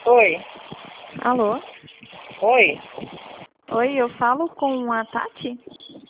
Oi. Alô? Oi. Oi, eu falo com a Tati?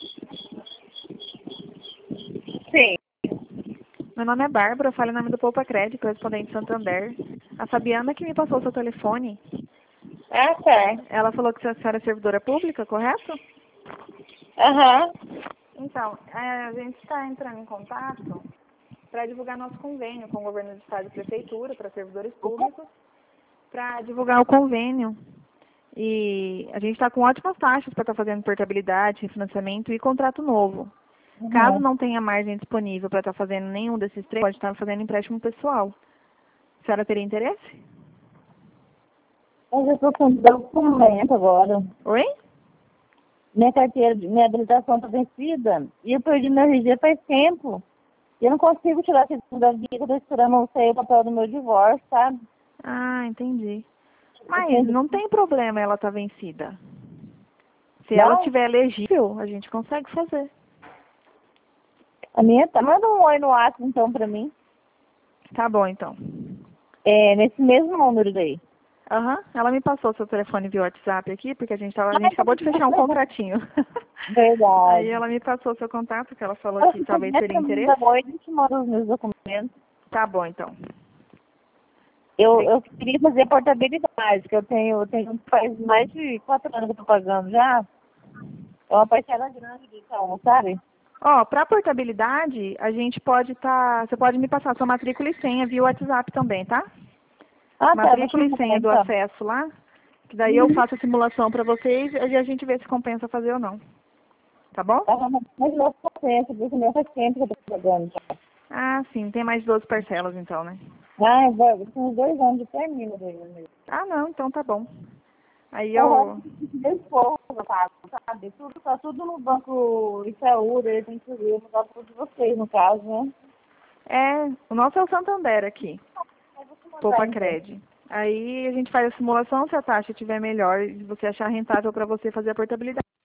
Sim. Meu nome é Bárbara, eu falo em nome do Poupa Crédito, correspondente Santander. A Fabiana que me passou o seu telefone. Ah, tá. Ela falou que a senhora é servidora pública, correto? Aham. Então, a gente está entrando em contato para divulgar nosso convênio com o governo do estado e prefeitura, para servidores públicos, para divulgar o convênio. E a gente está com ótimas taxas para estar fazendo portabilidade, refinanciamento e contrato novo. Caso Uhum. não tenha margem disponível para estar fazendo nenhum desses três, pode estar fazendo empréstimo pessoal. A senhora teria interesse? Mas eu estou com documento agora. Oi? Minha carteira, minha habilitação está vencida e eu perdi meu RG faz tempo. E eu não consigo tirar esse da vida, eu estou esperando sair o papel do meu divórcio, sabe? Ah, entendi. Eu Mas tenho- não tem problema ela estar vencida. Se ela Não? tiver elegível, a gente consegue fazer. A minha tá. Manda um oi no WhatsApp então pra mim. Tá bom, então. É, nesse mesmo número daí. Aham, ela me passou seu telefone via WhatsApp aqui, porque a gente Ai, tá acabou de fechar um contratinho. Aí verdade. ela me passou seu contato, que ela falou que Se talvez puder teria pra mim interesse. da noite, eu te mando os meus documentos. Tá bom, então. Eu queria fazer portabilidade, que eu tenho faz mais de 4 anos que eu tô pagando já. É uma parcela grande de então, sabe? Ó, para portabilidade, a gente pode você pode me passar sua matrícula e senha via WhatsApp também, tá? Ah, tá, vou te Matrícula e mandar senha do então. acesso lá, que daí eu Uhum. faço a simulação para vocês e a gente vê se compensa fazer ou não. Tá bom? Mas não compensa, porque meu faz tempo que eu tô pagando já. Ah, sim, tem mais 12 parcelas então, né? Ah, tem uns 2 anos de termino daí, né? Ah, não, então tá bom. Aí Aham, eu. meu esposo, sabe? Tudo, tá tudo no banco de saúde, ele tem que ver, no caso de vocês, no caso, né? O nosso é o Santander aqui, Mas vou te mandar Poupa então. Cred. Aí a gente faz a simulação, se a taxa estiver melhor e você achar rentável para você fazer a portabilidade.